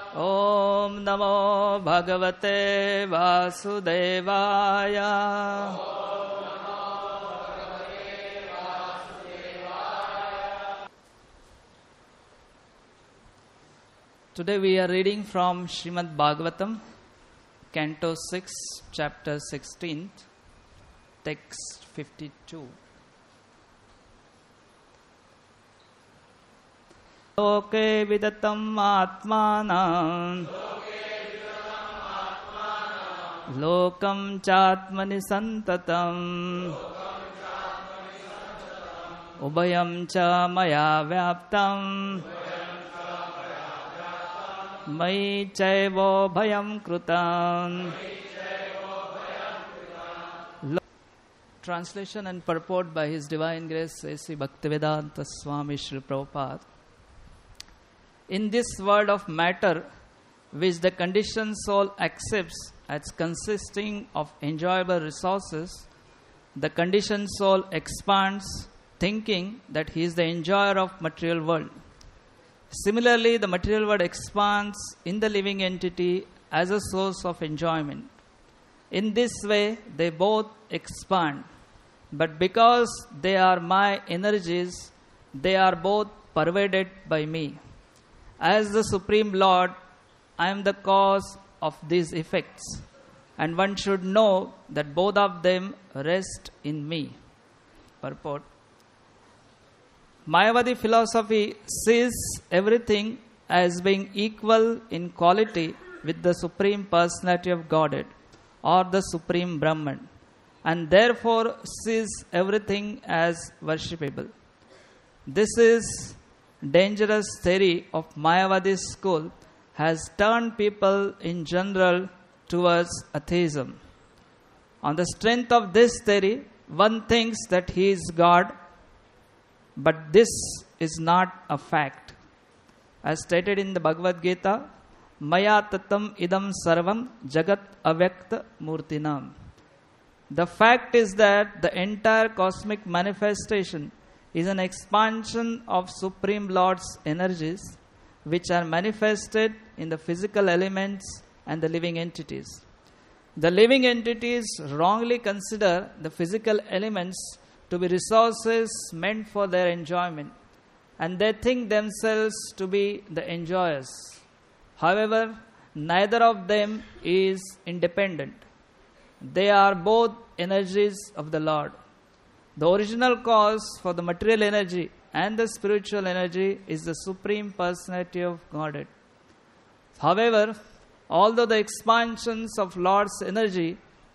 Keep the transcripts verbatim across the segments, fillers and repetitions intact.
Om Namo Bhagavate Vasudevaya. Today we are reading from Srimad Bhagavatam, Canto six, Chapter sixteen, Text fifty-two. Loke vidatam atmanam lokam chatmani santatam ubhayam cha maya vyaptam Mai chaivo bhayam krutam. Translation and purport by His Divine Grace A C Bhaktivedanta Swami Srila Prabhupada. In this world of matter, which the conditioned soul accepts as consisting of enjoyable resources, the conditioned soul expands, thinking that he is the enjoyer of material world. Similarly, the material world expands in the living entity as a source of enjoyment. In this way, they both expand. But because they are my energies, they are both pervaded by me. As the Supreme Lord, I am the cause of these effects. And one should know that both of them rest in me. Purport. Mayavadi philosophy sees everything as being equal in quality with the Supreme Personality of Godhead or the Supreme Brahman, and therefore sees everything as worshipable. This is dangerous theory of Mayavadi school has turned people in general towards atheism. On the strength of this theory, one thinks that he is God, but this is not a fact. As stated in the Bhagavad Gita, Maya tatam idam sarvam jagat avyakta murtinam. The fact is that the entire cosmic manifestation is an expansion of Supreme Lord's energies, which are manifested in the physical elements and the living entities. The living entities wrongly consider the physical elements to be resources meant for their enjoyment, and they think themselves to be the enjoyers. However, neither of them is independent. They are both energies of the Lord. The original cause for the material energy and the spiritual energy is the Supreme Personality of Godhead. However, although the expansions of Lord's energy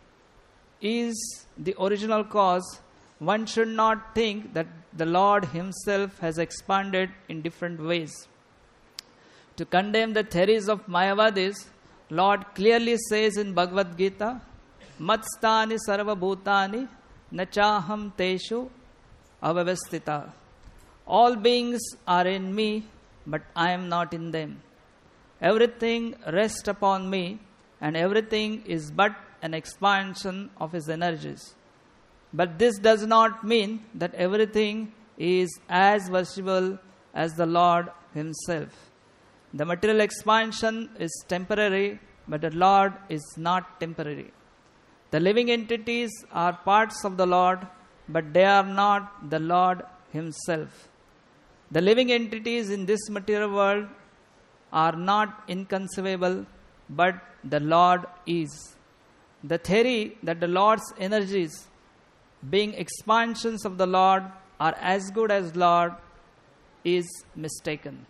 is the original cause, one should not think that the Lord Himself has expanded in different ways. To condemn the theories of Mayavadis, Lord clearly says in Bhagavad Gita, Matstani sarva bhutani nachaham teshu avavastita. All beings are in me, but I am not in them. Everything rests upon me, and everything is but an expansion of His energies. But this does not mean that everything is as worshipable as the Lord Himself. The material expansion is temporary, but the Lord is not temporary. The living entities are parts of the Lord, but they are not the Lord Himself. The living entities in this material world are not inconceivable, but the Lord is. The theory that the Lord's energies, being expansions of the Lord, are as good as Lord is mistaken.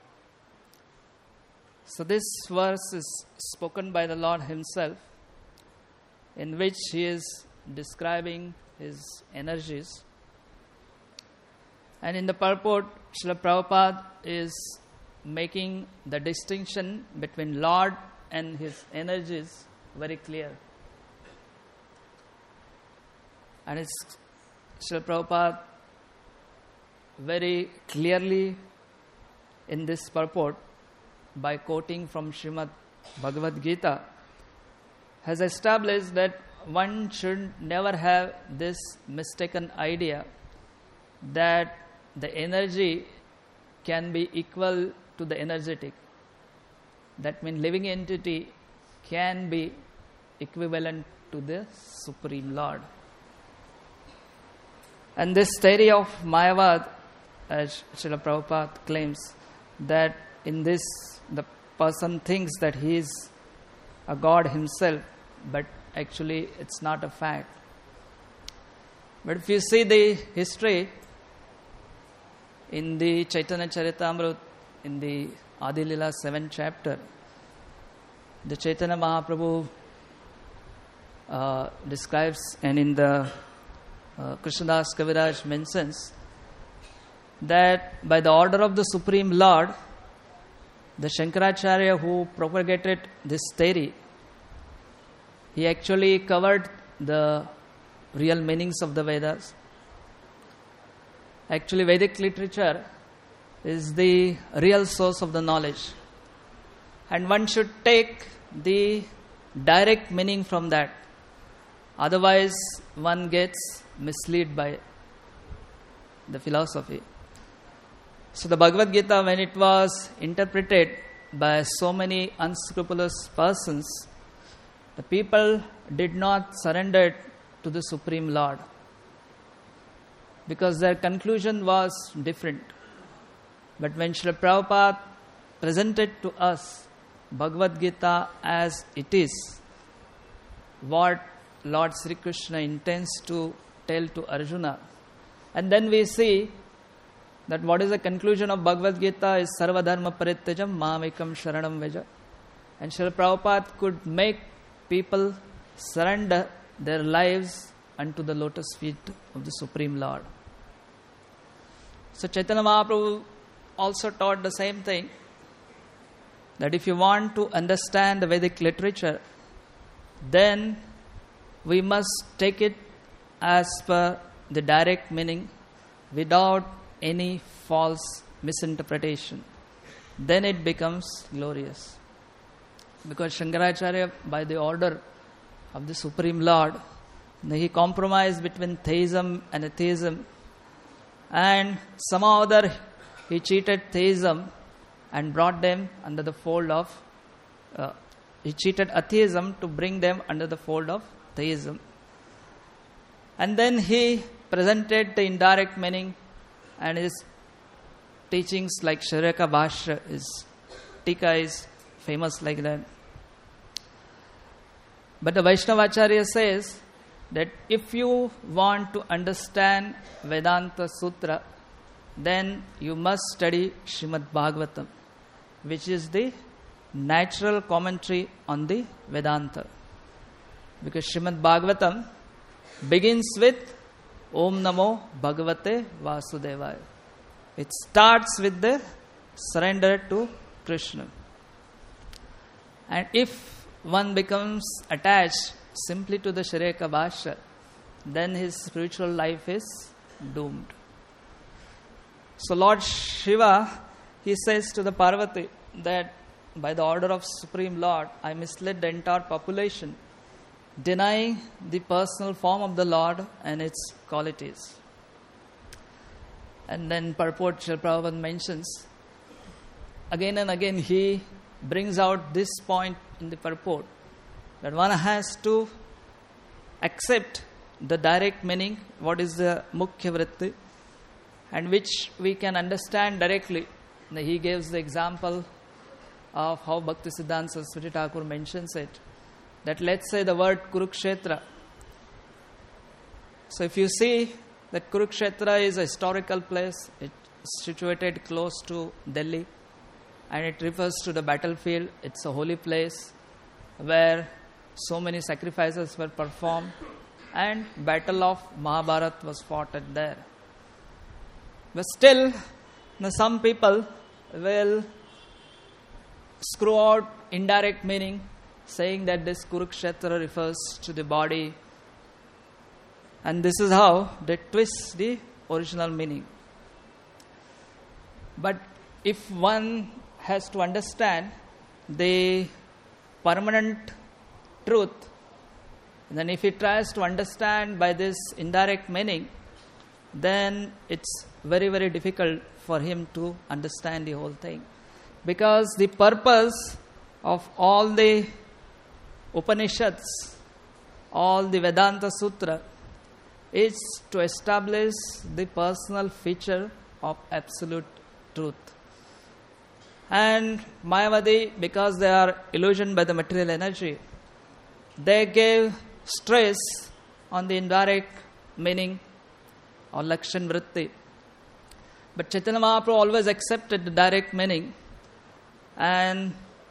So this verse is spoken by the Lord Himself, in which He is describing His energies. And in the purport, Srila Prabhupada is making the distinction between Lord and His energies very clear. And it's Srila Prabhupada very clearly in this purport, by quoting from Srimad Bhagavad Gita, has established that one should never have this mistaken idea that the energy can be equal to the energetic. that means living entity can be equivalent to the Supreme Lord. And this theory of Mayavad, as Srila Prabhupada claims, that in this the person thinks that he is a God himself, but actually it's not a fact. But if you see the history in the Chaitanya Charitamrita, in the Adi Lila seventh chapter, the Chaitanya Mahaprabhu uh, describes, and in the uh, Krishnadas Kaviraj mentions, that by the order of the Supreme Lord, the Shankaracharya who propagated this theory, he actually covered the real meanings of the Vedas. Actually, Vedic literature is the real source of the knowledge. And one should take the direct meaning from that. Otherwise, one gets misled by the philosophy. So the Bhagavad Gita, when it was interpreted by so many unscrupulous persons, the people did not surrender to the Supreme Lord, because their conclusion was different. But when Srila Prabhupada presented to us Bhagavad Gita as it is, what Lord Sri Krishna intends to tell to Arjuna, and then we see that what is the conclusion of Bhagavad Gita is Sarva Dharma Parityajam Mamekam Sharanam Veja. And Srila Prabhupada could make people surrender their lives unto the lotus feet of the Supreme Lord. So Chaitanya Mahaprabhu also taught the same thing, that if you want to understand the Vedic literature, then we must take it as per the direct meaning without any false misinterpretation. Then it becomes glorious. Because Shankaracharya, by the order of the Supreme Lord, he compromised between theism and atheism, and somehow or other he cheated theism and brought them under the fold of uh, he cheated atheism to bring them under the fold of theism. And then he presented the indirect meaning, and his teachings like Sharaka Bhashya, his Tika is famous like that. But the Vaishnavacharya says that if you want to understand Vedanta Sutra, then you must study Srimad Bhagavatam, which is the natural commentary on the Vedanta. Because Srimad Bhagavatam begins with Om Namo Bhagavate Vasudevaya. It starts with the surrender to Krishna. And if one becomes attached simply to the Sharaka Bhashya, then his spiritual life is doomed. So Lord Shiva, he says to the Parvati that by the order of Supreme Lord, I misled the entire population, denying the personal form of the Lord and its qualities. And then purport Srila Prabhupada mentions, again and again he brings out this point in the purport, that one has to accept the direct meaning, what is the Mukhya Vritti, and which we can understand directly. He gives the example of how Bhaktisiddhanta Saraswati Thakur mentions it, that let's say the word Kurukshetra. So if you see that Kurukshetra is a historical place, it's situated close to Delhi, and it refers to the battlefield. It's a holy place where so many sacrifices were performed, and battle of Mahabharata was fought at there. But still, some people will screw out indirect meaning, saying that this Kurukshetra refers to the body, and this is how they twist the original meaning. But if one has to understand the permanent truth, then if he tries to understand by this indirect meaning, then it's very, very difficult for him to understand the whole thing. Because the purpose of all the Upanishads, all the Vedanta Sutra, is to establish the personal feature of absolute truth. And Mayavadi, because they are illusioned by the material energy, they gave stress on the indirect meaning or Lakshan Vritti. But Chaitanya Mahaprabhu always accepted the direct meaning, and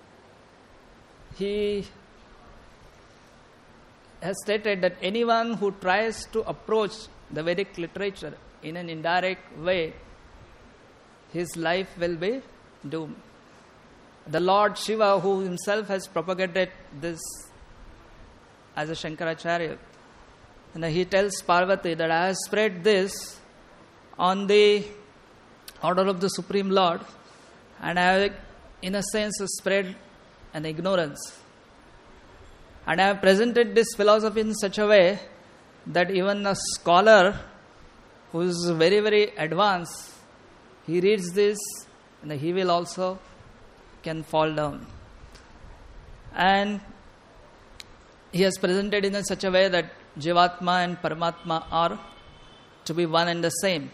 he has stated that anyone who tries to approach the Vedic literature in an indirect way, his life will be doomed. The Lord Shiva, who himself has propagated this as a Shankaracharya, and he tells Parvati that I have spread this on the order of the Supreme Lord, and I have, in a sense, spread an ignorance. And I have presented this philosophy in such a way that even a scholar who is very, very advanced, he reads this and he will also can fall down. And he has presented in such a way that Jivatma and Paramatma are to be one and the same.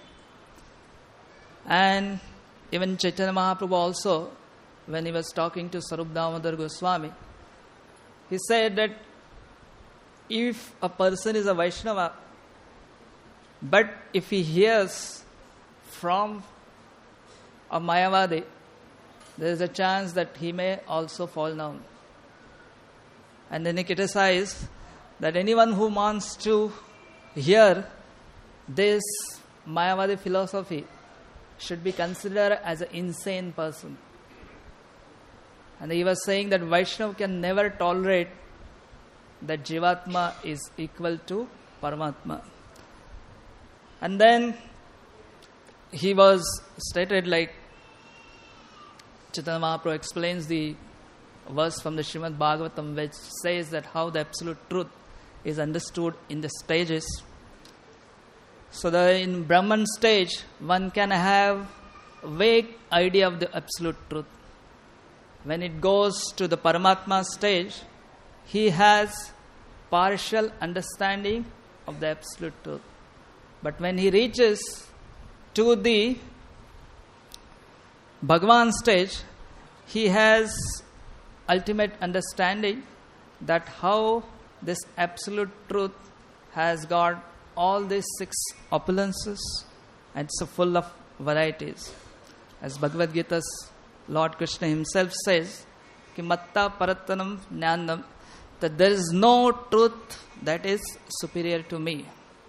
And even Chaitanya Mahaprabhu also, when he was talking to Sarup Damodar Goswami, he said that if a person is a Vaishnava, but if he hears from a Mayavadi, there is a chance that he may also fall down. And then he criticized that anyone who wants to hear this Mayavadi philosophy should be considered as an insane person. And he was saying that Vaishnava can never tolerate that Jivatma is equal to Paramatma. And then he was stated like Chaitanya Mahaprabhu explains the verse from the Srimad Bhagavatam which says that how the absolute truth is understood in the stages. So that in Brahman stage, one can have a vague idea of the absolute truth. When it goes to the Paramatma stage, he has partial understanding of the absolute truth. But when he reaches to the Bhagavan stage, he has ultimate understanding that how this absolute truth has got all these six opulences and it's full of varieties. As Bhagavad Gita's Lord Krishna himself says, Ki matta parattanam jnanam, that there is no truth that is superior to me.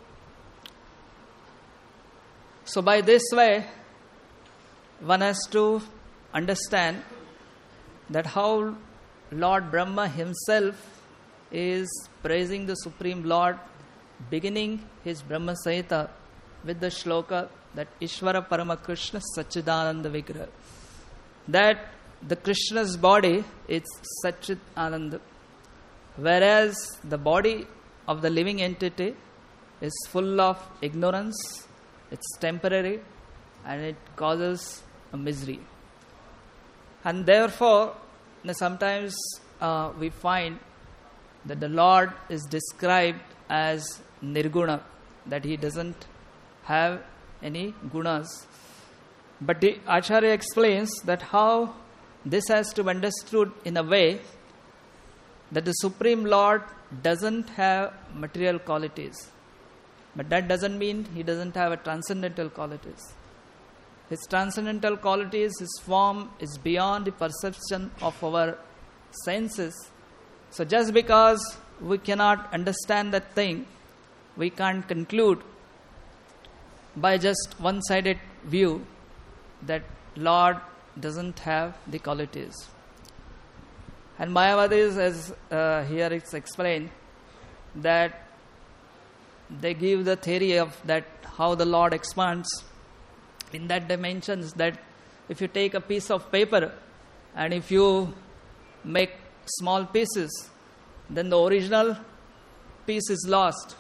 So by this way, one has to understand that how Lord Brahma himself is praising the Supreme Lord, beginning his Brahma Samhita with the shloka that Ishvara Parama Krishna Satchidananda Vigraha. That the Krishna's body is Satchit Ananda, whereas the body of the living entity is full of ignorance, it's temporary, and it causes a misery. And therefore, sometimes uh, we find that the Lord is described as Nirguna, that he doesn't have any gunas. But the Acharya explains that how this has to be understood in a way that the Supreme Lord doesn't have material qualities. But that doesn't mean he doesn't have a transcendental qualities. His transcendental qualities, his form is beyond the perception of our senses. So just because we cannot understand that thing, we can't conclude by just one-sided view that Lord doesn't have the qualities. And Mayavadis, as uh, here it's explained, that they give the theory of that how the Lord expands in that dimensions, that if you take a piece of paper and if you make small pieces, then the original piece is lost.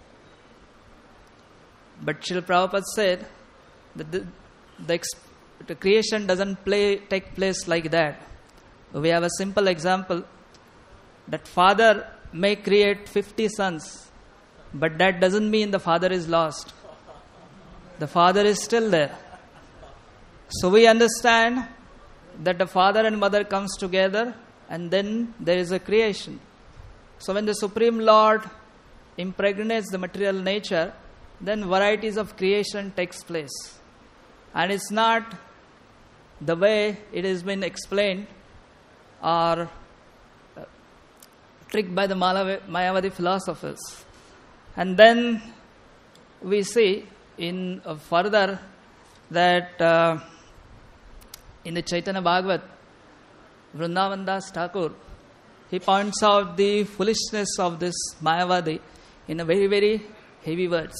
But Srila Prabhupada said that the, the, the creation doesn't play, take place like that. we have a simple example that father may create fifty sons, but that doesn't mean the father is lost. The father is still there. So we understand that the father and mother comes together and then there is a creation. So when the Supreme Lord impregnates the material nature, then varieties of creation takes place. And it's not the way it has been explained or uh, tricked by the Mayavadi philosophers. And then we see in uh, further that uh, in the Chaitanya Bhagavat, Vrindavan Das Thakur, he points out the foolishness of this Mayavadi in a very, very heavy words.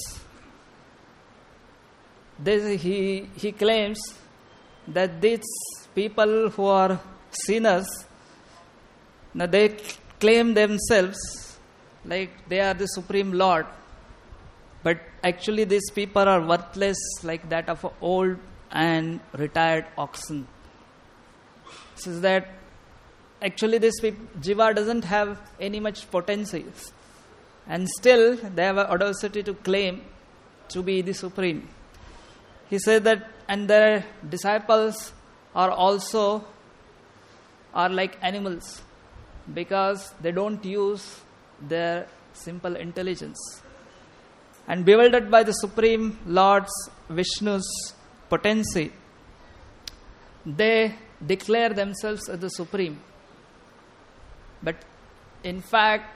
This, he, he claims that these people who are sinners, now they claim themselves like they are the Supreme Lord, but actually these people are worthless like that of an old and retired oxen. This is that actually this jiva doesn't have any much potency, and still they have an audacity to claim to be the Supreme. He said that, and their disciples are also are like animals because they don't use their simple intelligence. And bewildered by the Supreme Lord's Vishnu's potency, they declare themselves as the Supreme. But in fact,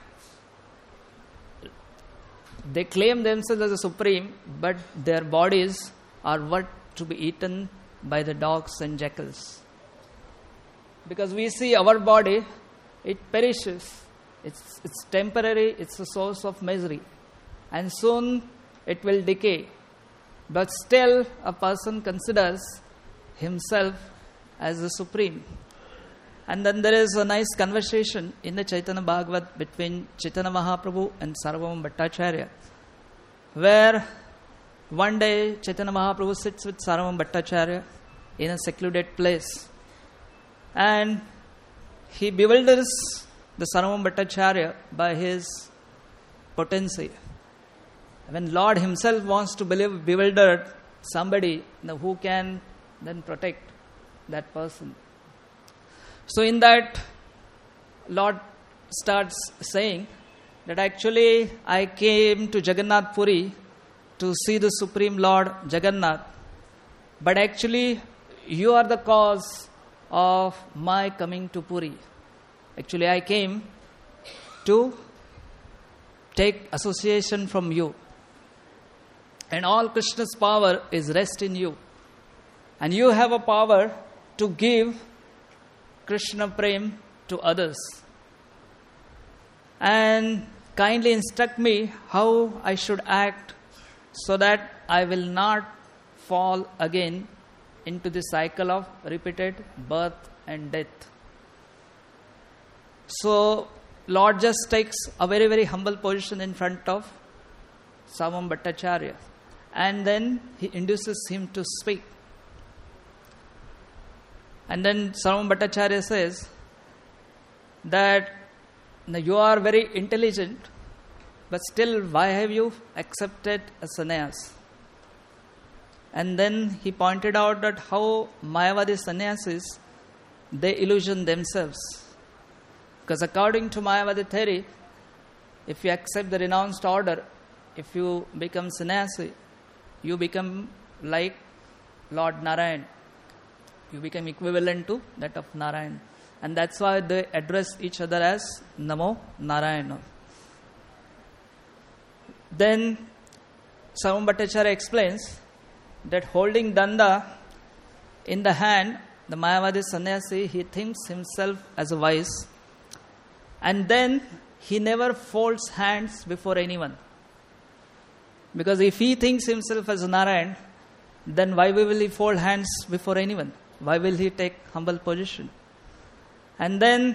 they claim themselves as the Supreme, but their bodies are what to be eaten by the dogs and jackals. Because we see our body, it perishes. It's, it's temporary, it's a source of misery. And soon it will decay. But still a person considers himself as the Supreme. And then there is a nice conversation in the Chaitanya Bhagavat between Chaitanya Mahaprabhu and Sarvabhauma Bhattacharya, where one day Chaitanya Mahaprabhu sits with Sarvabhauma Bhattacharya in a secluded place, and he bewilders the Sarvabhauma Bhattacharya by his potency. When Lord himself wants to believe, bewilder somebody, who can then protect that person? So in that, Lord starts saying that actually I came to Jagannath Puri to see the Supreme Lord Jagannath, but actually you are the cause of my coming to Puri. Actually I came to take association from you, and all Krishna's power is rest in you, and you have a power to give Krishna Prem to others, and kindly instruct me how I should act so that I will not fall again into the cycle of repeated birth and death. So Lord just takes a very, very humble position in front of Sarvabhauma Bhattacharya, and then he induces him to speak. And then Sarvabhauma Bhattacharya says that you are very intelligent, but still why have you accepted a sannyas? And then he pointed out that how Mayavadi sannyasis, they illusion themselves. Because according to Mayavadi theory, if you accept the renounced order, if you become sannyasi, you become like Lord Narayan. You become equivalent to that of Narayan. And that's why they address each other as Namo Narayana. Then Sarvabhauma Bhattacharya explains that holding danda in the hand, the Mayavadi sannyasi, he thinks himself as a wise, and then he never folds hands before anyone. Because if he thinks himself as Narayan, then why will he fold hands before anyone? Why will he take humble position? And then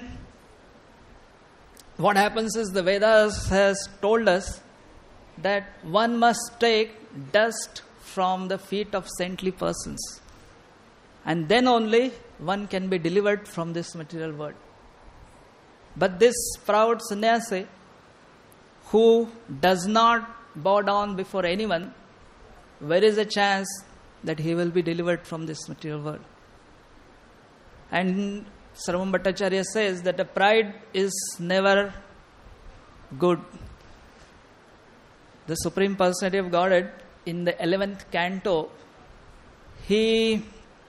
what happens is the Vedas has told us that one must take dust from the feet of saintly persons. And then only one can be delivered from this material world. But this proud sannyasi who does not bow down before anyone, where is a chance that he will be delivered from this material world? And Sarvam Bhattacharya says that the pride is never good. The Supreme Personality of Godhead in the eleventh canto, he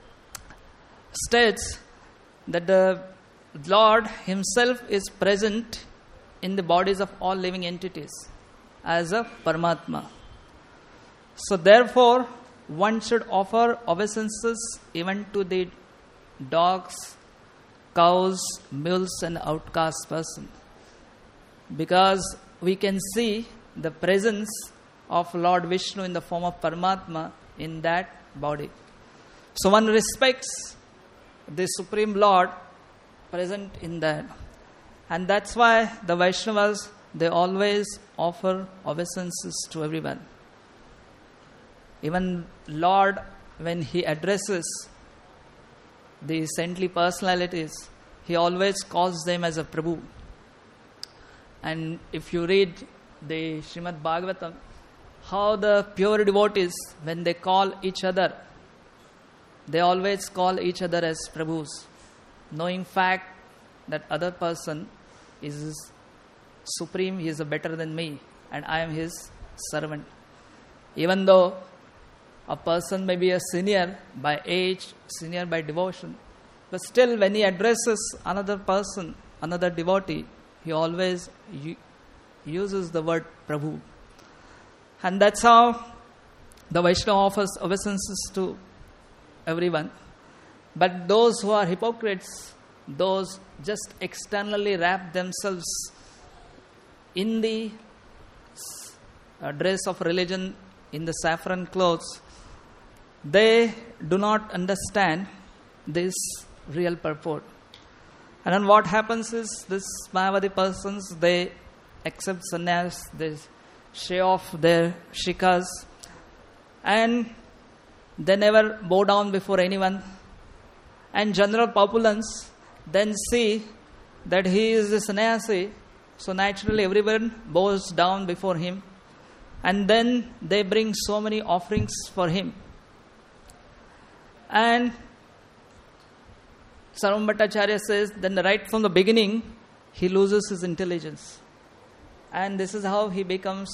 states that the Lord himself is present in the bodies of all living entities as a Paramatma. So therefore, one should offer obeisances even to the dogs, cows, mules and outcast person. Because we can see the presence of Lord Vishnu in the form of Paramatma in that body. So one respects the Supreme Lord present in that. And that's why the Vaishnavas, they always offer obeisances to everyone. Even Lord, when he addresses the saintly personalities, he always calls them as a Prabhu. And if you read the Srimad Bhagavatam, how the pure devotees, when they call each other, they always call each other as Prabhus, knowing fact that other person is supreme, he is better than me, and I am his servant. Even though a person may be a senior by age, senior by devotion, but still when he addresses another person, another devotee, he always u- uses the word Prabhu. And that's how the Vaishnava offers obeisances to everyone. But those who are hypocrites, those just externally wrap themselves in the uh, dress of religion, in the saffron clothes, they do not understand this real purport. And then what happens is, this Mayavadi persons, they accept sannyas, they shave off their shikas, and they never bow down before anyone. And general populace then see that he is a sannyasi, so naturally everyone bows down before him. And then they bring so many offerings for him. And Sarvam Bhattacharya says, then right from the beginning, he loses his intelligence. And this is how he becomes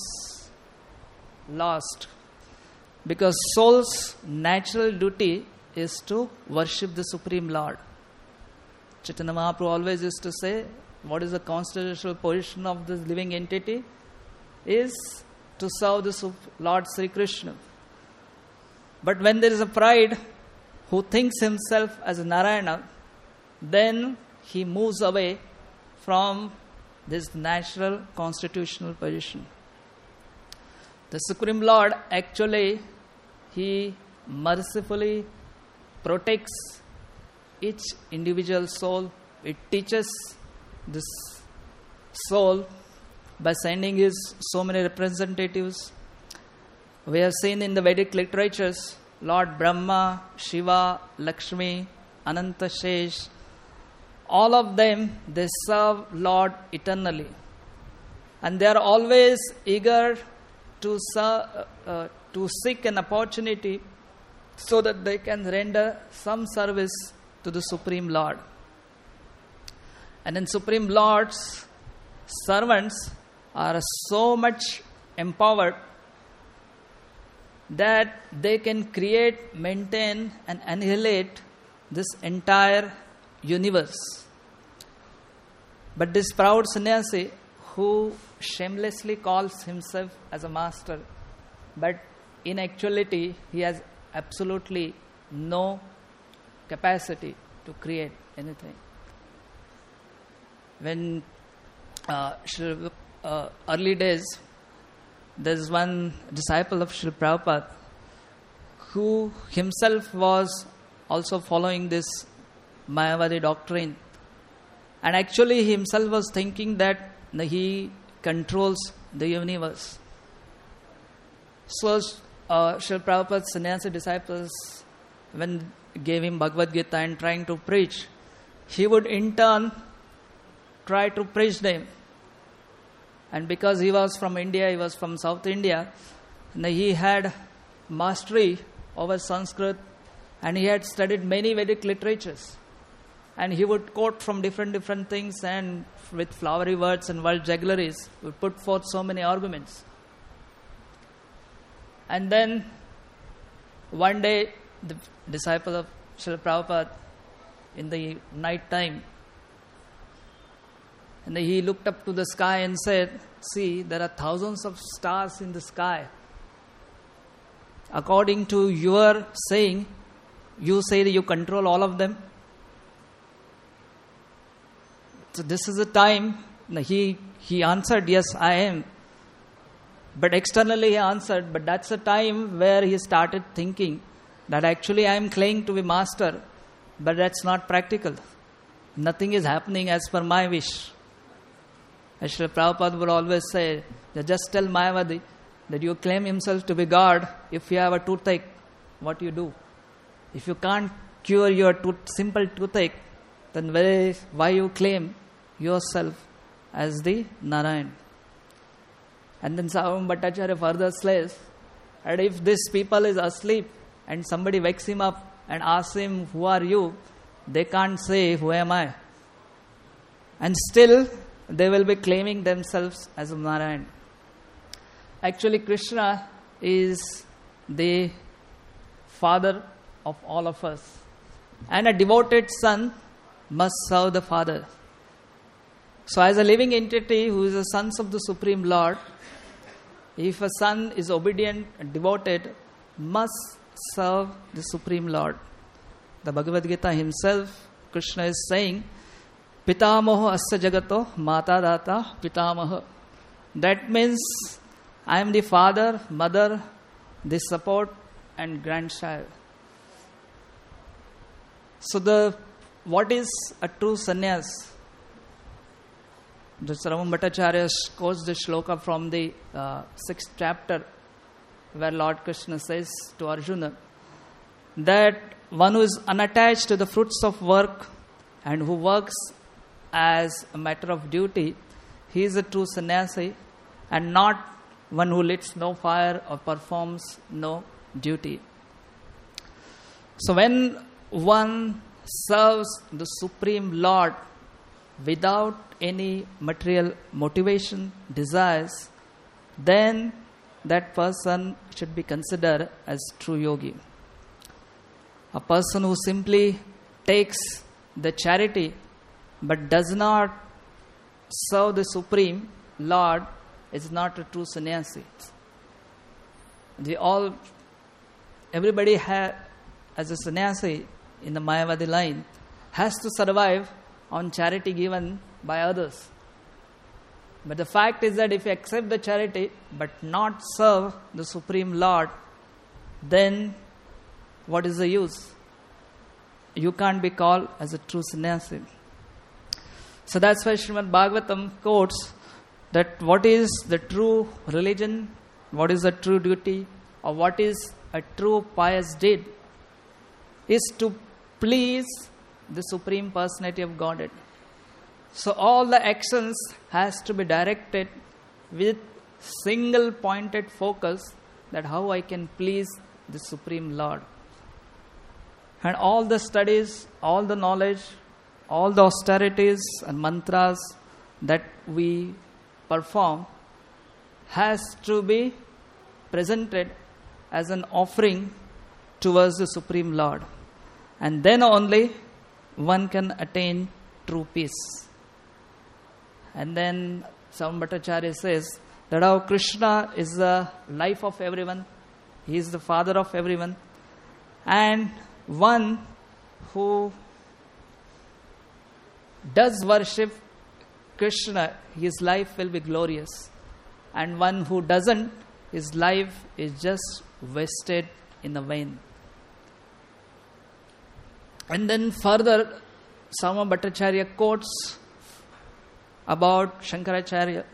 lost. Because soul's natural duty is to worship the Supreme Lord. Chaitanya Mahaprabhu always used to say, what is the constitutional position of this living entity? Is to serve the Lord Sri Krishna. But when there is a pride who thinks himself as a Narayana, then he moves away from this natural constitutional position. The Supreme Lord actually, he mercifully protects each individual soul. It teaches this soul by sending his so many representatives. We have seen in the Vedic literatures, Lord Brahma, Shiva, Lakshmi, Ananta Shesh, all of them, they serve Lord eternally. And they are always eager to, serve, uh, to seek an opportunity so that they can render some service to the Supreme Lord. And then Supreme Lord's servants are so much empowered that they can create, maintain and annihilate this entire universe. But this proud sannyasi who shamelessly calls himself as a master, but in actuality he has absolutely no capacity to create anything. When uh, Shri, uh, early days, there's one disciple of Srila Prabhupada who himself was also following this Mayavadi doctrine. And actually he himself was thinking that he controls the universe. So uh, Srila Prabhupada's sannyasi disciples when gave him Bhagavad Gita and trying to preach, he would in turn try to preach them. And because he was from India, he was from South India, and he had mastery over Sanskrit, and he had studied many Vedic literatures. And he would quote from different different things, and with flowery words and vulgarities would put forth so many arguments. And then one day, the disciple of Srila Prabhupada, in the night time, and he looked up to the sky and said, "See, there are thousands of stars in the sky. According to your saying, you say that you control all of them." So this is a time, he, he answered, "Yes, I am." But externally he answered, but that's a time where he started thinking that actually I am claiming to be master, but that's not practical. Nothing is happening as per my wish. As Srila Prabhupada would always say, just tell Mayavadi that you claim himself to be God. If you have a toothache, what you do? If you can't cure your tooth, simple toothache, then why, why you claim yourself as the Narayan? And then Sarvabhauma Bhattacharya further says, and if this people is asleep and somebody wakes him up and asks him, "Who are you?" they can't say, "Who am I?" And still they will be claiming themselves as a Narayan. Actually, Krishna is the father of all of us. And a devoted son must serve the father. So as a living entity who is a son of the Supreme Lord, if a son is obedient and devoted, must serve the Supreme Lord. The Bhagavad Gita himself, Krishna is saying, "Pitamaho asya jagato mata data pitamaha." That means I am the father, mother, the support and grandchild. So the what is a true sannyas? The Sarvabhauma Bhattacharya quotes the shloka from the uh, sixth chapter, where Lord Krishna says to Arjuna that one who is unattached to the fruits of work and who works as a matter of duty, he is a true sannyasi, and not one who lights no fire or performs no duty. So when one serves the Supreme Lord without any material motivation, desires, then that person should be considered as true yogi. A person who simply takes the charity but does not serve the Supreme Lord is not a true sannyasi. We all, everybody ha, as a sannyasi in the Mayavadi line has to survive on charity given by others. But the fact is that if you accept the charity but not serve the Supreme Lord, then what is the use? You can't be called as a true sannyasi. So that's why Srimad Bhagavatam quotes that what is the true religion, what is the true duty, or what is a true pious deed, is to please the Supreme Personality of Godhead. So all the actions has to be directed with single pointed focus that how I can please the Supreme Lord. And all the studies, all the knowledge, all the austerities and mantras that we perform has to be presented as an offering towards the Supreme Lord. And then only one can attain true peace. And then Sarvabhauma Bhattacharya says that how Krishna is the life of everyone. He is the father of everyone. And one who does worship Krishna, his life will be glorious. And one who doesn't, his life is just wasted in the vain. And then further, Sarvabhauma Bhattacharya quotes about Shankaracharya.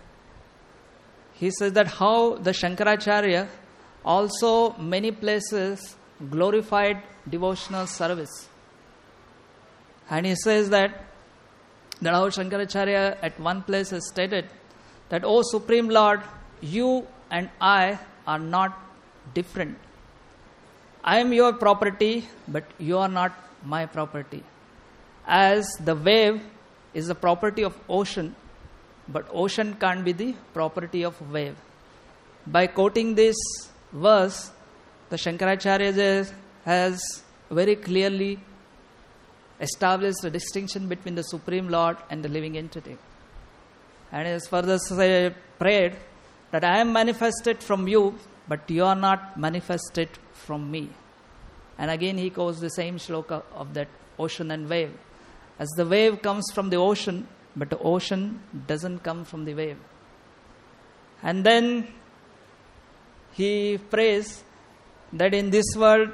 He says that how the Shankaracharya also many places glorified devotional service. And he says that, that our Shankaracharya at one place has stated that, O Supreme Lord, you and I are not different. I am your property, but you are not my property. As the wave is the property of ocean, but ocean can't be the property of wave. By quoting this verse, the Shankaracharya has very clearly established a distinction between the Supreme Lord and the living entity. And he has further say, prayed that I am manifested from you, but you are not manifested from me. And again he quotes the same shloka of that ocean and wave. As the wave comes from the ocean, but the ocean doesn't come from the wave. And then he prays that in this world,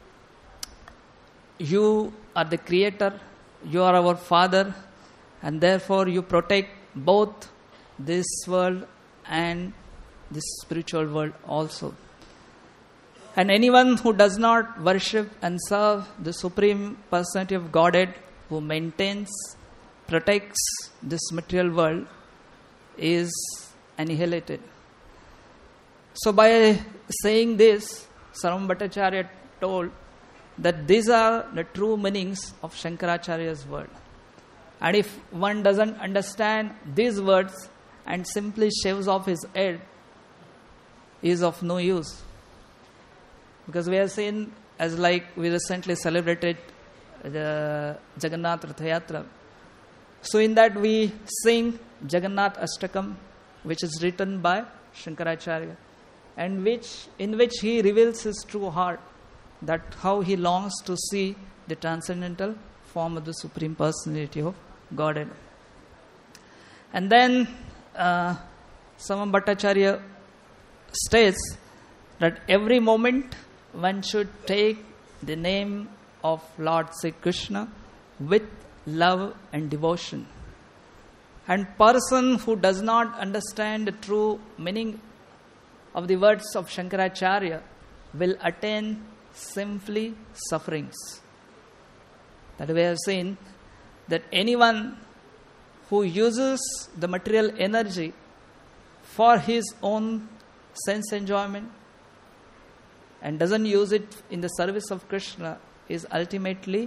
you are the creator, you are our father, and therefore you protect both this world and this spiritual world also. And anyone who does not worship and serve the Supreme Personality of Godhead, who maintains, protects this material world, is annihilated. So by saying this, Sarvam Bhattacharya told that these are the true meanings of Shankaracharya's word. And if one doesn't understand these words and simply shaves off his head, is of no use. Because we have seen, as like we recently celebrated the Jagannath Ratha Yatra. So in that we sing Jagannath Ashtakam, which is written by Shankaracharya, and which in which he reveals his true heart, that how he longs to see the transcendental form of the Supreme Personality of Godhead. And then uh, Sarvam Bhattacharya states that every moment one should take the name of Lord Sri Krishna with love and devotion. And person who does not understand the true meaning of the words of Shankaracharya will attain simply sufferings. That we have seen that anyone who uses the material energy for his own sense enjoyment and doesn't use it in the service of Krishna is ultimately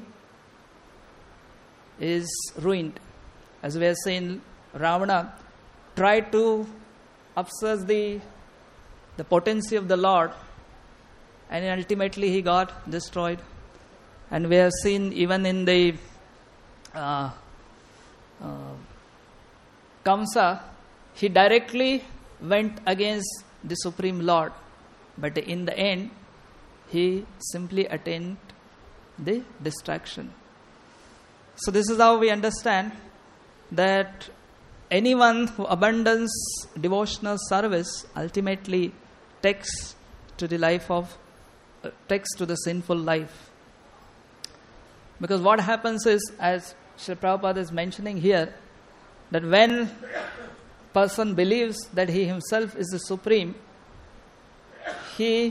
is ruined. As we have seen, Ravana tried to obsess the, the potency of the Lord, and ultimately he got destroyed. And we have seen even in the uh, uh, Kamsa, he directly went against the Supreme Lord, but in the end he simply attained the distraction. So this is how we understand that anyone who abandons devotional service ultimately takes to the life of uh, takes to the sinful life. Because what happens is, as Srila Prabhupada is mentioning here, that when person believes that he himself is the Supreme, he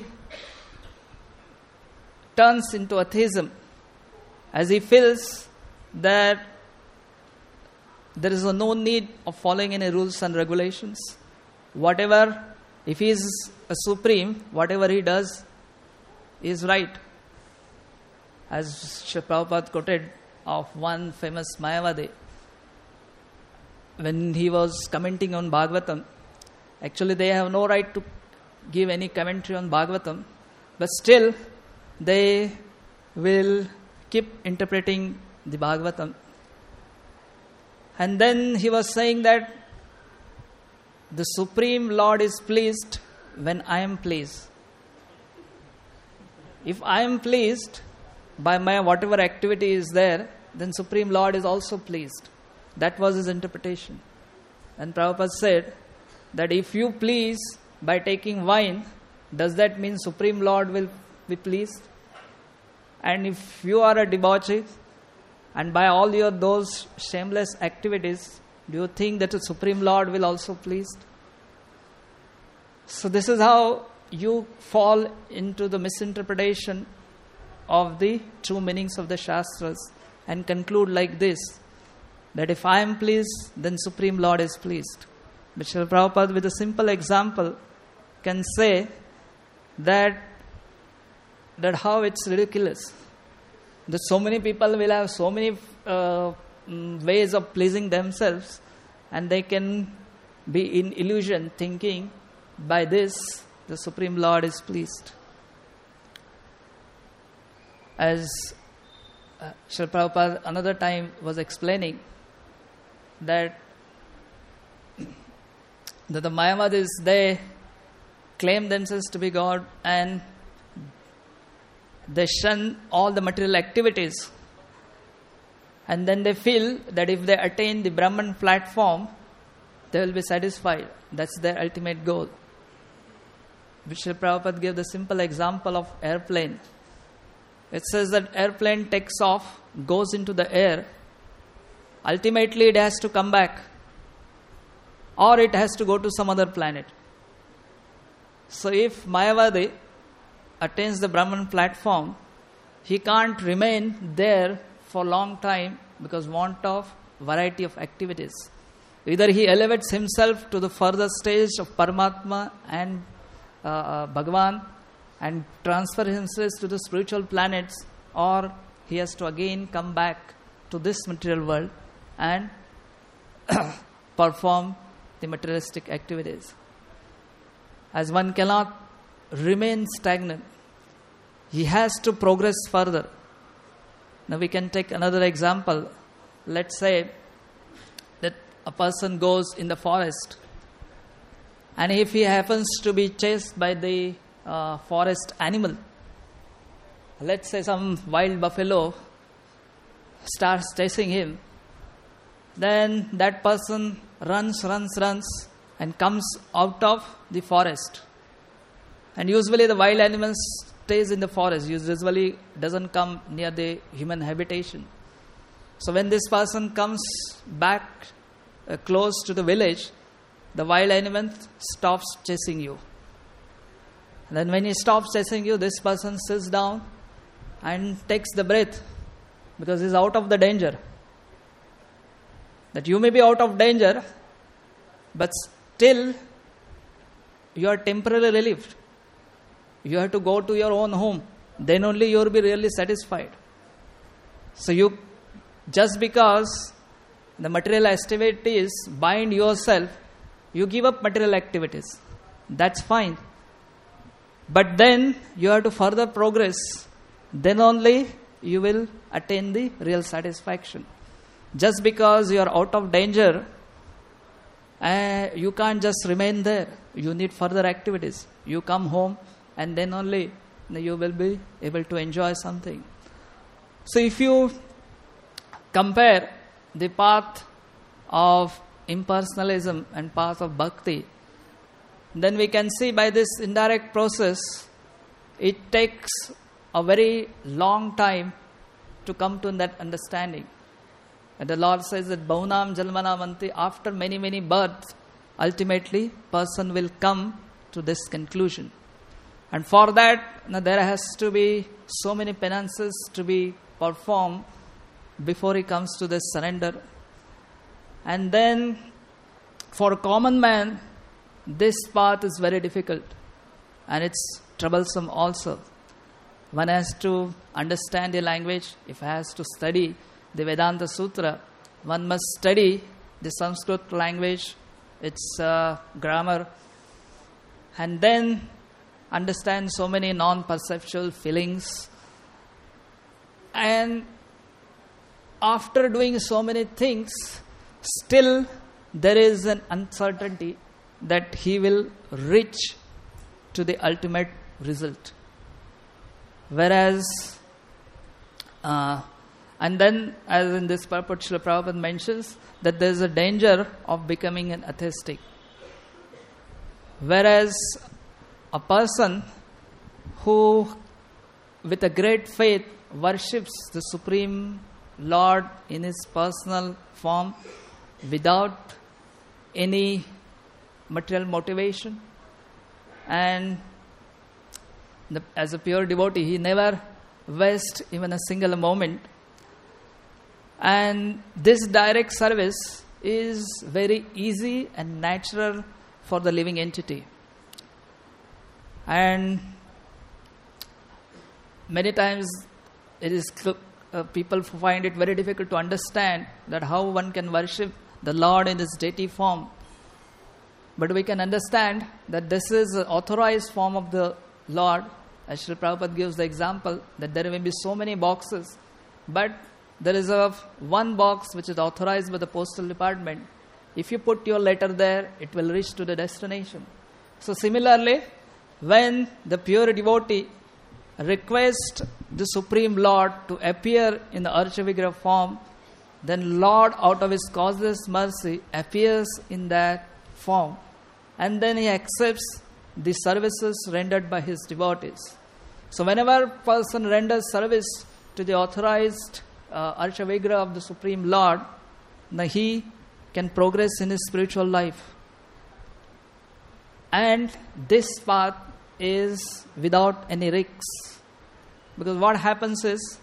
turns into atheism, as he feels that there is no need of following any rules and regulations. Whatever, if he is a Supreme, whatever he does is right. As Srila Prabhupada quoted of one famous Mayavadi, when he was commenting on Bhagavatam. Actually, they have no right to give any commentary on Bhagavatam, but still they will keep interpreting the Bhagavatam. And then he was saying that the Supreme Lord is pleased when I am pleased. If I am pleased by my whatever activity is there, then Supreme Lord is also pleased. That was his interpretation. And Prabhupada said that if you please by taking wine, does that mean Supreme Lord will be pleased? And if you are a debauchee, and by all your those shameless activities, do you think that the Supreme Lord will also pleased? So this is how you fall into the misinterpretation of the true meanings of the Shastras and conclude like this, that if I am pleased, then Supreme Lord is pleased. But Srila Prabhupada, with a simple example, can say that, that how it's ridiculous. That so many people will have so many uh, ways of pleasing themselves, and they can be in illusion thinking by this the Supreme Lord is pleased. As uh, Srila Prabhupada another time was explaining that, that the Mayavadis, they claim themselves to be God and they shun all the material activities, and then they feel that if they attain the Brahman platform, they will be satisfied. That's their ultimate goal. Srila Prabhupada gave the simple example of airplane. It says that airplane takes off, goes into the air. Ultimately, it has to come back, or it has to go to some other planet. So if Mayavadi attains the Brahman platform, he can't remain there for a long time because want of variety of activities. Either he elevates himself to the further stage of Paramatma and uh, uh, Bhagavan and transfer himself to the spiritual planets, or he has to again come back to this material world and perform the materialistic activities. As one cannot remain stagnant, he has to progress further. Now we can take another example. Let's say that a person goes in the forest, and if he happens to be chased by the uh, forest animal, let's say some wild buffalo starts chasing him, then that person runs, runs, runs and comes out of the forest. And usually the wild animals stays in the forest, usually doesn't come near the human habitation. So when this person comes back uh, close to the village, the wild animal stops chasing you. And then when he stops chasing you, this person sits down and takes the breath because he's out of the danger. That you may be out of danger, but still you are temporarily relieved. You have to go to your own home. Then only you will be really satisfied. So you, just because the material activities bind yourself, you give up material activities. That's fine. But then you have to further progress. Then only you will attain the real satisfaction. Just because you are out of danger, uh, you can't just remain there. You need further activities. You come home, and then only you will be able to enjoy something. So if you compare the path of impersonalism and path of bhakti, then we can see by this indirect process, it takes a very long time to come to that understanding. And the Lord says that Bahunam Jalmana Manti, after many, many births, ultimately person will come to this conclusion. And for that, now, there has to be so many penances to be performed before he comes to this surrender. And then, for a common man, this path is very difficult and it's troublesome also. One has to understand the language. If one has to study the Vedanta Sutra, one must study the Sanskrit language, its uh, grammar, and then understand so many non-perceptual feelings. And after doing so many things, still there is an uncertainty that he will reach to the ultimate result. Whereas, uh, and then as in this purport, Srila Prabhupada mentions that there is a danger of becoming an atheistic. Whereas a person who with a great faith worships the Supreme Lord in his personal form without any material motivation, and the, as a pure devotee, he never waste even a single moment. And this direct service is very easy and natural for the living entity. And many times it is uh, people find it very difficult to understand that how one can worship the Lord in this deity form. But we can understand that this is an authorized form of the Lord. As Srila Prabhupada gives the example that there may be so many boxes, but there is a one box which is authorized by the postal department. If you put your letter there, it will reach to the destination. So similarly, when the pure devotee requests the Supreme Lord to appear in the Archavigraha form, then Lord, out of His causeless mercy, appears in that form. And then He accepts the services rendered by His devotees. So whenever a person renders service to the authorized uh, Archavigraha of the Supreme Lord, then he can progress in his spiritual life. And this path is without any risks. Because what happens is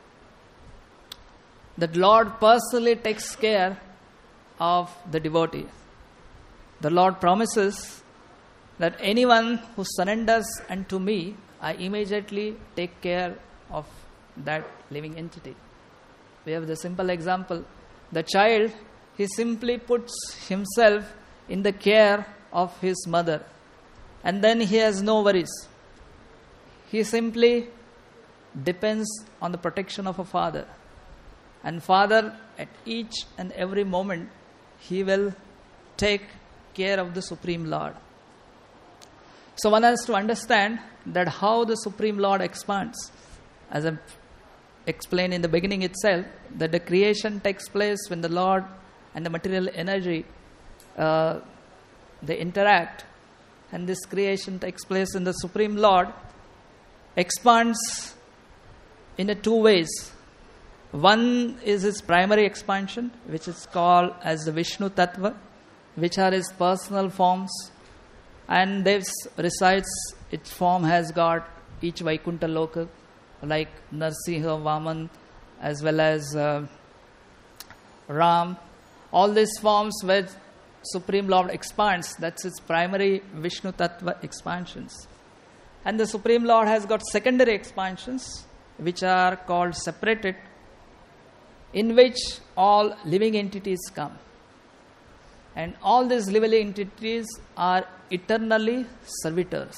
that Lord personally takes care of the devotee. The Lord promises that anyone who surrenders unto me, I immediately take care of that living entity. We have the simple example. The child, he simply puts himself in the care of his mother. And then he has no worries. He simply depends on the protection of a father. And father, at each and every moment, he will take care of the Supreme Lord. So one has to understand that how the Supreme Lord expands. As I explained in the beginning itself, that the creation takes place when the Lord and the material energy, uh, they interact. And this creation takes place in the Supreme Lord, expands in a two ways. One is His primary expansion, which is called as the Vishnu Tattva, which are His personal forms. And this resides, its form has got each Vaikuntha Loka, like Narsimha, Vaman, as well as uh, Ram. All these forms where Supreme Lord expands, that's its primary Vishnu Tattva expansions. And the Supreme Lord has got secondary expansions, which are called separated, in which all living entities come. And all these living entities are eternally servitors.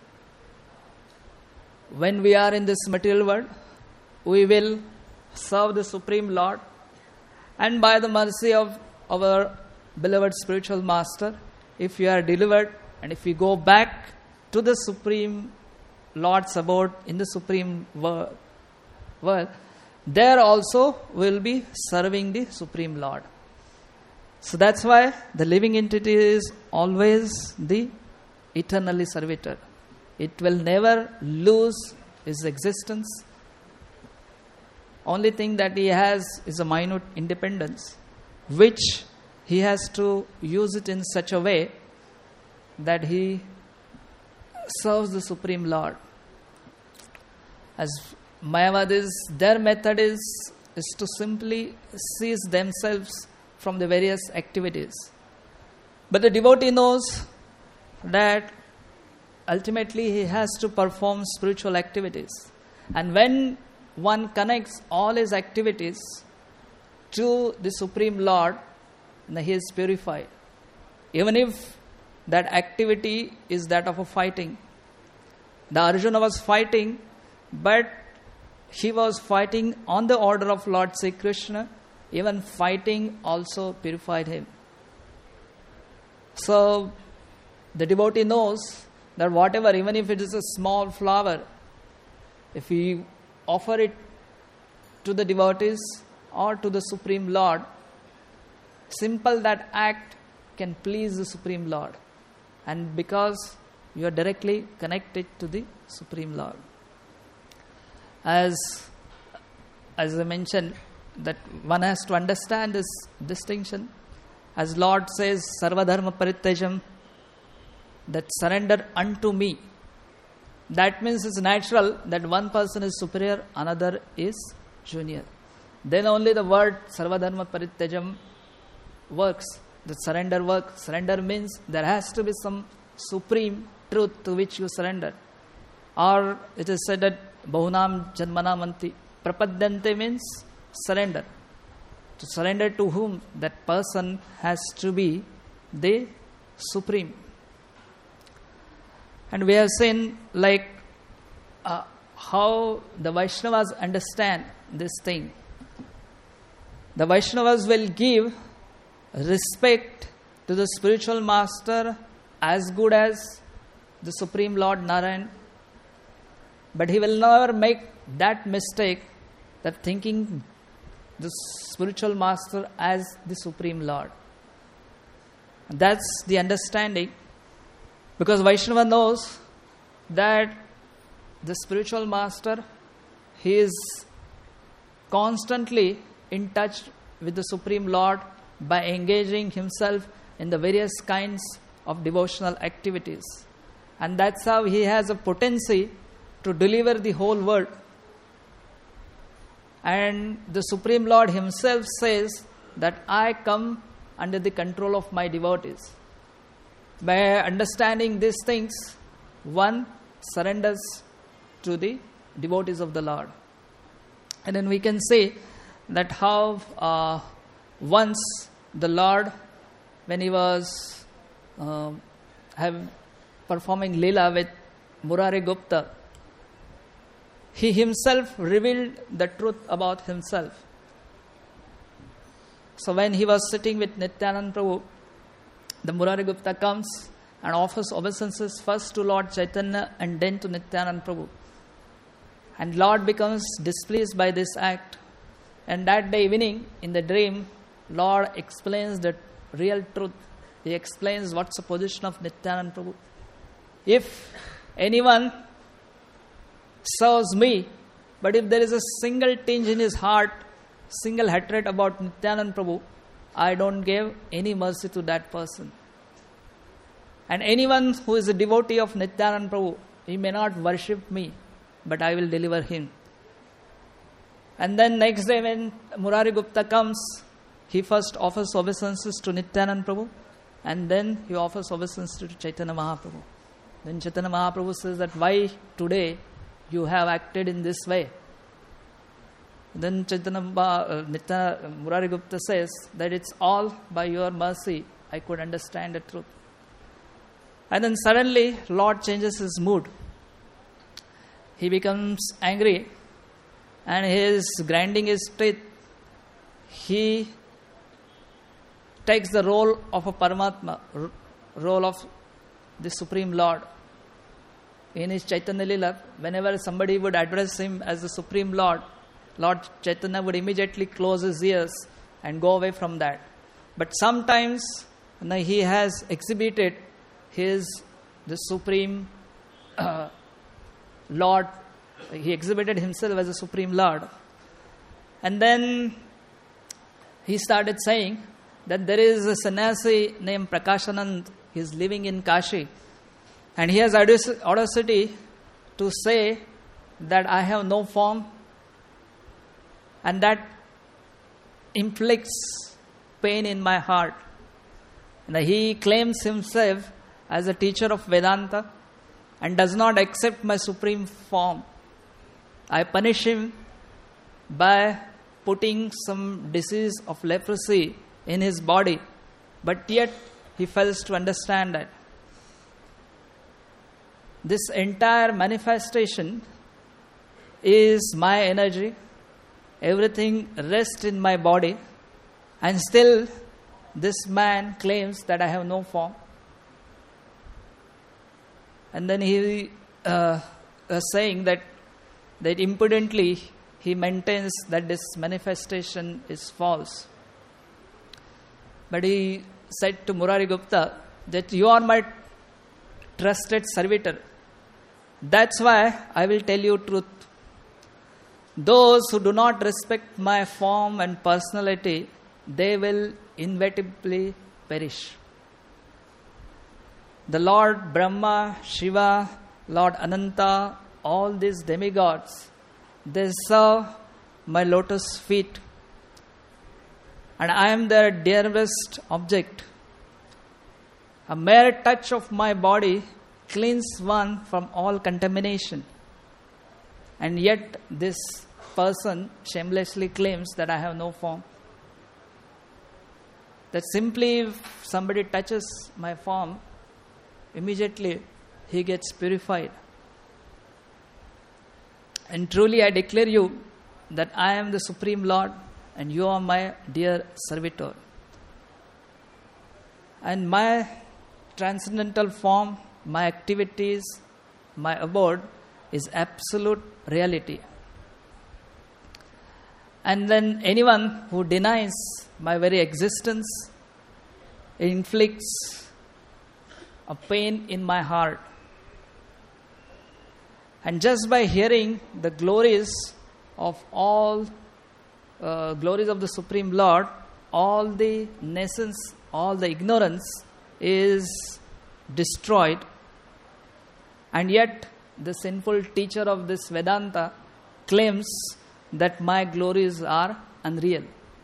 When we are in this material world, we will serve the Supreme Lord, and by the mercy of our beloved spiritual master, if we are delivered and if we go back to the Supreme Lord's abode in the Supreme world, there also we will be serving the Supreme Lord. So that's why the living entity is always the eternally servitor. It will never lose its existence. Only thing that he has is a minute independence, which he has to use it in such a way that he serves the Supreme Lord. As Mayavadis, their method is, is to simply cease themselves from the various activities. But the devotee knows that ultimately he has to perform spiritual activities. And when one connects all his activities to the Supreme Lord, then he is purified. Even if that activity is that of a fighting. The Arjuna was fighting, but he was fighting on the order of Lord Sri Krishna. Even fighting also purified him. So the devotee knows that whatever, even if it is a small flower, if we offer it to the devotees or to the Supreme Lord, simple that act can please the Supreme Lord. And because you are directly connected to the Supreme Lord. As, as I mentioned, that one has to understand this distinction. As Lord says, Sarva Dharma Parityajam, that surrender unto me. that means it's natural that one person is superior, another is junior. Then only the word Sarvadharma Parityajam works. The surrender works. Surrender means there has to be some supreme truth to which you surrender. Or it is said that Bahunam Janmanamanti. Prapadyante means surrender. To surrender to whom? That person has to be the supreme. And we have seen like uh, how the Vaishnavas understand this thing. The Vaishnavas will give respect to the spiritual master as good as the Supreme Lord Narayan. But he will never make that mistake that thinking the spiritual master as the Supreme Lord. That's the understanding. Because Vaishnava knows that the spiritual master, he is constantly in touch with the Supreme Lord by engaging himself in the various kinds of devotional activities. And that's how he has a potency to deliver the whole world. And the Supreme Lord himself says that I come under the control of my devotees. By understanding these things, one surrenders to the devotees of the Lord. And then we can say that how uh, once the Lord, when he was uh, have performing Leela with Murari Gupta, he himself revealed the truth about himself. So when he was sitting with Nityananda Prabhu, the Murari Gupta comes and offers obeisances first to Lord Chaitanya and then to Nityananda Prabhu. And Lord becomes displeased by this act. And that day evening, in the dream, Lord explains the real truth. He explains what's the position of Nityananda Prabhu. If anyone serves me, but if there is a single tinge in his heart, single hatred about Nityananda Prabhu, I don't give any mercy to that person. And anyone who is a devotee of Nityananda Prabhu, he may not worship me, but I will deliver him. And then next day when Murari Gupta comes, he first offers obeisances to Nityananda Prabhu, and then he offers obeisances to Chaitanya Mahaprabhu. Then Chaitanya Mahaprabhu says that why today you have acted in this way. Then Chaitanya uh, Nitya, Murari Gupta says that it's all by your mercy I could understand the truth. And then suddenly Lord changes his mood. He becomes angry and he is grinding his teeth. He takes the role of a Paramatma, r- role of the Supreme Lord. In his Chaitanya Leela, whenever somebody would address him as the Supreme Lord, Lord Chaitanya would immediately close his ears and go away from that. But sometimes you know, he has exhibited his the Supreme uh, Lord. He exhibited himself as a Supreme Lord. And then he started saying that there is a sannyasi named Prakashanand. He is living in Kashi. And he has audacity to say that I have no form, and that inflicts pain in my heart. And he claims himself as a teacher of Vedanta and does not accept my supreme form. I punish him by putting some disease of leprosy in his body, but yet he fails to understand that. This entire manifestation is my energy. Everything rests in my body, and still this man claims that I have no form. And then he uh, is saying that that impudently he maintains that this manifestation is false. But he said to Murari Gupta that you are my trusted servitor. That's why I will tell you truth. Those who do not respect my form and personality, they will inevitably perish. The Lord Brahma, Shiva, Lord Ananta, all these demigods, they serve my lotus feet. And I am their dearest object. A mere touch of my body cleans one from all contamination. And yet this person shamelessly claims that I have no form. That simply if somebody touches my form, immediately he gets purified. And truly I declare you that I am the Supreme Lord and you are my dear servitor. And my transcendental form, my activities, my abode is absolute reality. And then anyone who denies my very existence inflicts a pain in my heart. And just by hearing the glories of all uh, glories of the Supreme Lord, all the nations, all the ignorance is destroyed. And yet the sinful teacher of this Vedanta claims that my glories are unreal.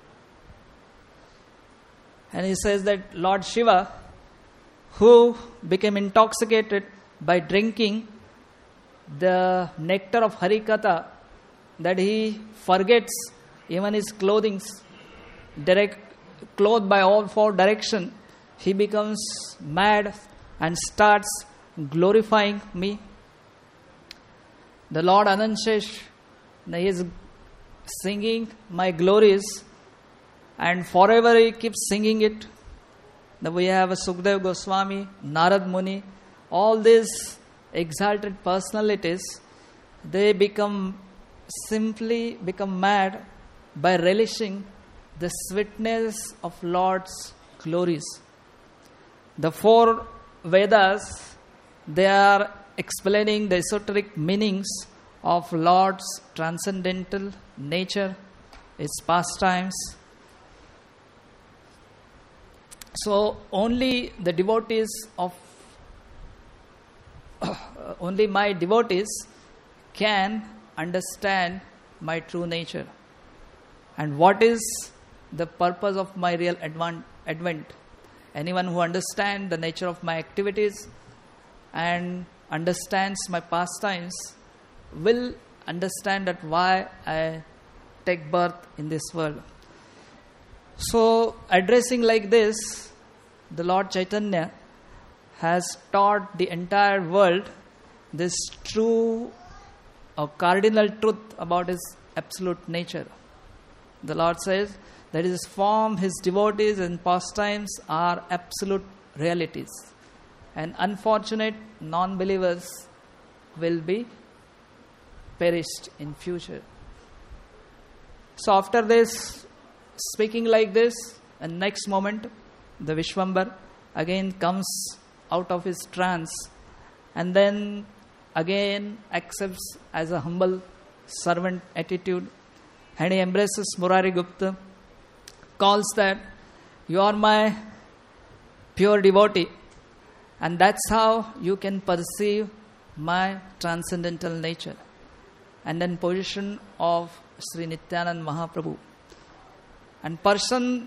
And he says that Lord Shiva, who became intoxicated by drinking the nectar of Harikatha, that he forgets even his clothing, direct, clothed by all four direction, he becomes mad and starts glorifying me. The Lord Ananshesh, he is singing my glories, and forever he keeps singing it. Now we have a Sukdev Goswami, Narad Muni, all these exalted personalities, they become simply become mad by relishing the sweetness of Lord's glories. The four Vedas, they are explaining the esoteric meanings of Lord's transcendental nature, its pastimes. So only the devotees of only my devotees can understand my true nature. And what is the purpose of my real advent? Anyone who understands the nature of my activities and understands my pastimes will understand that why I take birth in this world. So, addressing like this, the Lord Chaitanya has taught the entire world this true or cardinal truth about his absolute nature. The Lord says that his form, his devotees and pastimes are absolute realities. And unfortunate non-believers will be perished in future. So after this, speaking like this, and next moment, the Vishwambar again comes out of his trance and then again accepts as a humble servant attitude, and he embraces Murari Gupta, calls that you are my pure devotee, and that's how you can perceive my transcendental nature. And then position of Sri Nityanand Mahaprabhu. And person,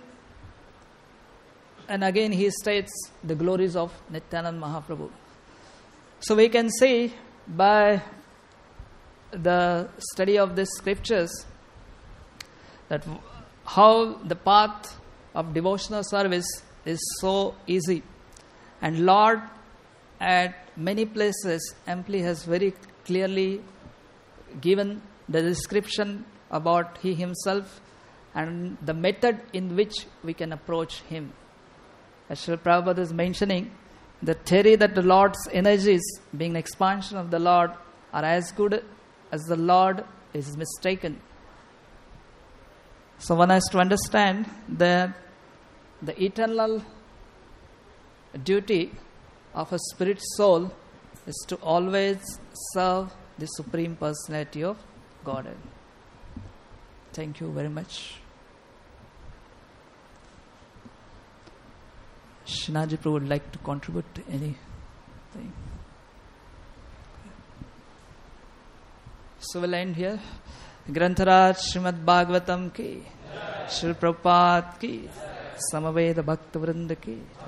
and again he states the glories of Nityanand Mahaprabhu. So we can see by the study of these scriptures that how the path of devotional service is so easy. And Lord at many places amply has very clearly given the description about he himself and the method in which we can approach him. As Srila Prabhupada is mentioning, the theory that the Lord's energies, being an expansion of the Lord, are as good as the Lord is mistaken. So one has to understand that the eternal duty of a spirit soul is to always serve the Supreme Personality of Godhead. Thank you very much. Shinaji Prabhu would like to contribute to anything. So we'll end here. Grantharaj Srimad Bhagavatam ki, Srila Prabhupada ki, Samaveda Bhakta Vrinda ki.